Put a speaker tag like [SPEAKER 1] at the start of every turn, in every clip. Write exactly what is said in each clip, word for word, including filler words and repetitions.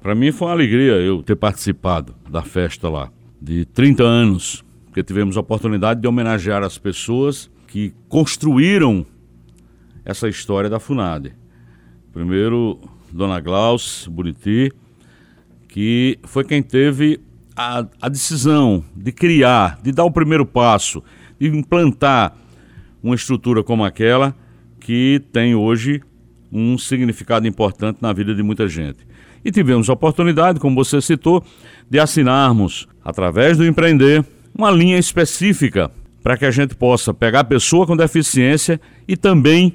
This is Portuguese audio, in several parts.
[SPEAKER 1] Para mim foi uma alegria eu ter participado da festa lá, de trinta anos, porque tivemos a oportunidade de homenagear as pessoas que construíram essa história da FUNAD. Primeiro, Dona Glauce Buriti, que foi quem teve a, a decisão de criar, de dar o primeiro passo, de implantar uma estrutura como aquela que tem hoje um significado importante na vida de muita gente. E tivemos a oportunidade, como você citou, de assinarmos, através do Empreender, uma linha específica para que a gente possa pegar a pessoa com deficiência e também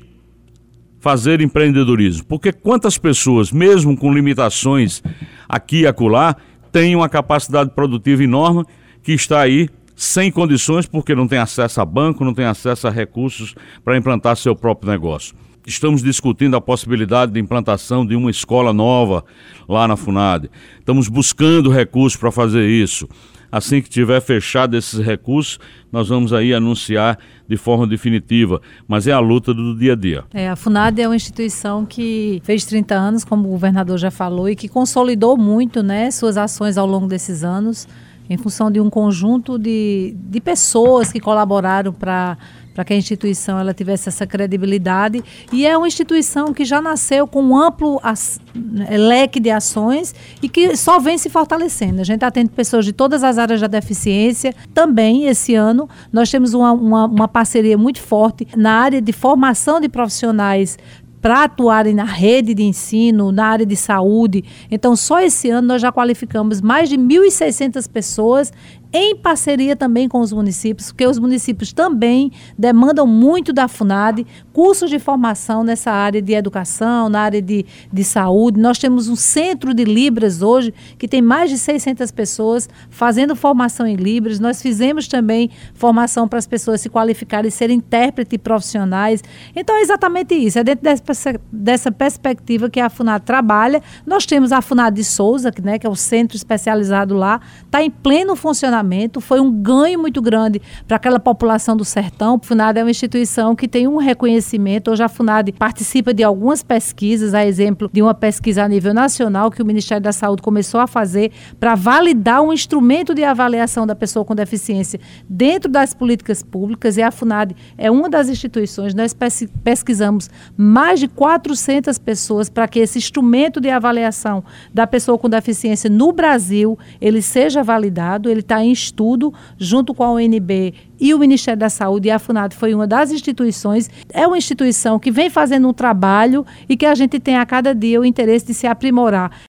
[SPEAKER 1] fazer empreendedorismo. Porque quantas pessoas, mesmo com limitações aqui e acolá, têm uma capacidade produtiva enorme que está aí sem condições porque não tem acesso a banco, não tem acesso a recursos para implantar seu próprio negócio. Estamos discutindo a possibilidade de implantação de uma escola nova lá na FUNAD. Estamos buscando recursos para fazer isso. Assim que tiver fechado esses recursos, nós vamos aí anunciar de forma definitiva, mas é a luta do dia a dia.
[SPEAKER 2] É, a FUNAD é uma instituição que fez trinta anos, como o governador já falou, e que consolidou muito, né, suas ações ao longo desses anos, em função de um conjunto de, de pessoas que colaboraram para para que a instituição ela tivesse essa credibilidade, e é uma instituição que já nasceu com um amplo as, leque de ações e que só vem se fortalecendo. A gente atende pessoas de todas as áreas da deficiência. Também, esse ano, nós temos uma, uma, uma parceria muito forte na área de formação de profissionais para atuarem na rede de ensino, na área de saúde. Então, só esse ano nós já qualificamos mais de mil e seiscentas pessoas em parceria também com os municípios, porque os municípios também demandam muito da FUNAD, cursos de formação nessa área de educação, na área de, de saúde. Nós temos um centro de Libras hoje, que tem mais de seiscentas pessoas fazendo formação em Libras. Nós fizemos também formação para as pessoas se qualificarem e serem intérpretes profissionais. Então, é exatamente isso, é dentro dessa, dessa perspectiva que a FUNAD trabalha. Nós temos a FUNAD de Souza, que, né, que é o centro especializado lá, está em pleno funcionamento. Foi um ganho muito grande para aquela população do sertão. A FUNAD é uma instituição que tem um reconhecimento. Hoje a FUNAD participa de algumas pesquisas, a exemplo de uma pesquisa a nível nacional que o Ministério da Saúde começou a fazer para validar um instrumento de avaliação da pessoa com deficiência dentro das políticas públicas, e a FUNAD é uma das instituições. Nós pesquisamos mais de quatrocentas pessoas para que esse instrumento de avaliação da pessoa com deficiência no Brasil, ele seja validado. Ele está em estudo junto com a U N B e o Ministério da Saúde, e a FUNAD foi uma das instituições. É uma instituição que vem fazendo um trabalho e que a gente tem a cada dia o interesse de se aprimorar.